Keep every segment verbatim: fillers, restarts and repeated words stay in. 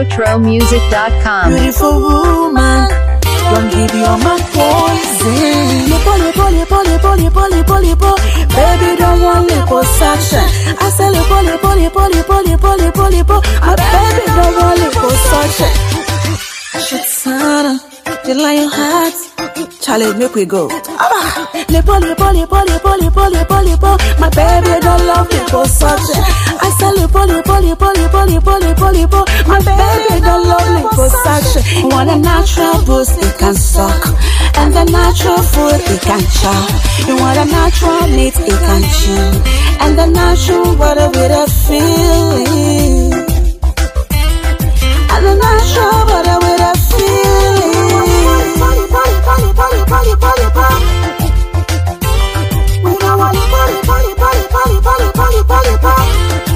Zotro Music dot com. Beautiful woman, don't give your man poison. Lipo, lipo, lipo, lipo, lipo, lipo, lipo. Baby, don't want liposuction. I say lipo, lipo, lipo, lipo, lipo, lipo, lipo. My baby don't want liposuction. Shatsana, the lion heart. Charlie, make we go. Ah, lipo, lipo, lipo, lipo, lipo, lipo, lipo. My baby don't love liposuction. I say lipo, lipo, lipo, lipo, lipo, lipo, lipo. My baby don't love liposuction. You want a natural boost, it can suck. And the natural food, it can chop. You want a natural meat, it can chew. And the natural water with a feeling. And the natural water with a feeling. Poly, poly, poly, poly, poly, poly, poly. We don't want poly, poly, poly, poly, poly, poly, poly, poly.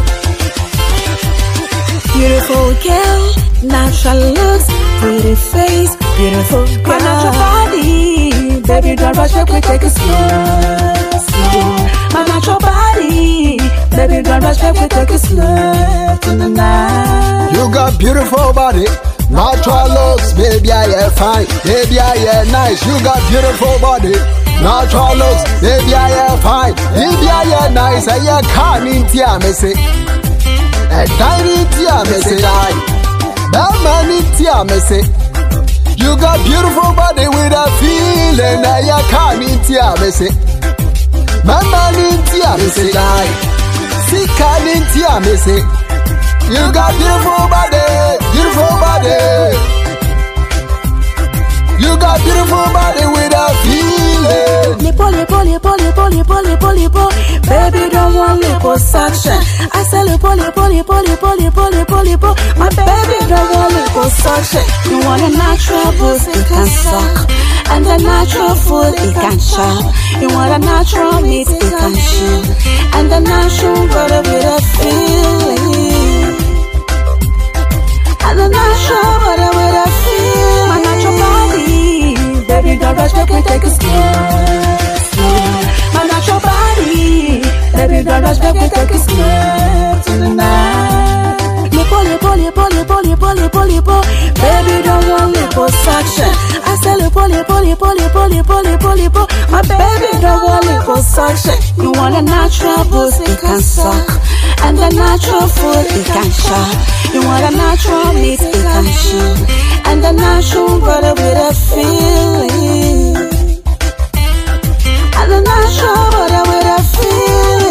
Beautiful girl, natural looks, pretty face, beautiful girl. My natural body, baby don't rush it, we take it slow, slow. My natural body, baby don't rush it, we take it slow tonight. You got beautiful body, natural looks, baby I am fine, baby I am nice. You got beautiful body, natural looks, baby I am fine, baby I am nice. I can't in me say, a tiny tia me say, that man in tia me say. You got beautiful body with a feeling, I can't in tia me say. Mama in tia me say, see can in tia me say. You got beautiful body, beautiful body. You got beautiful body with a feeling. Lipo, lipo, lipo, lipo, lipo, lipo, lipo. Baby don't want liposuction. I say lipo, lipo, lipo, lipo, lipo, lipo, lipo. My baby don't want liposuction. You want a natural boost, it can suck. And the natural food, it can chop. You want a natural meat, it can chew. And the natural water with a feeling. And the natural water with a feeling. My natural body, baby don't rush, make me take it slow, slow. My natural body, baby don't rush, make me take it slow tonight. Lipo, lipo, lipo, lipo, lipo, lipo, lipo. Baby don't want liposuction. I say lipo, lipo, lipo, lipo, lipo, lipo, lipo. My baby don't want liposuction. You want a natural boost, it can suck. And the natural food, it can chop. You want a natural meat, it can chew. And the natural water with a feeling. And the natural water with a feeling.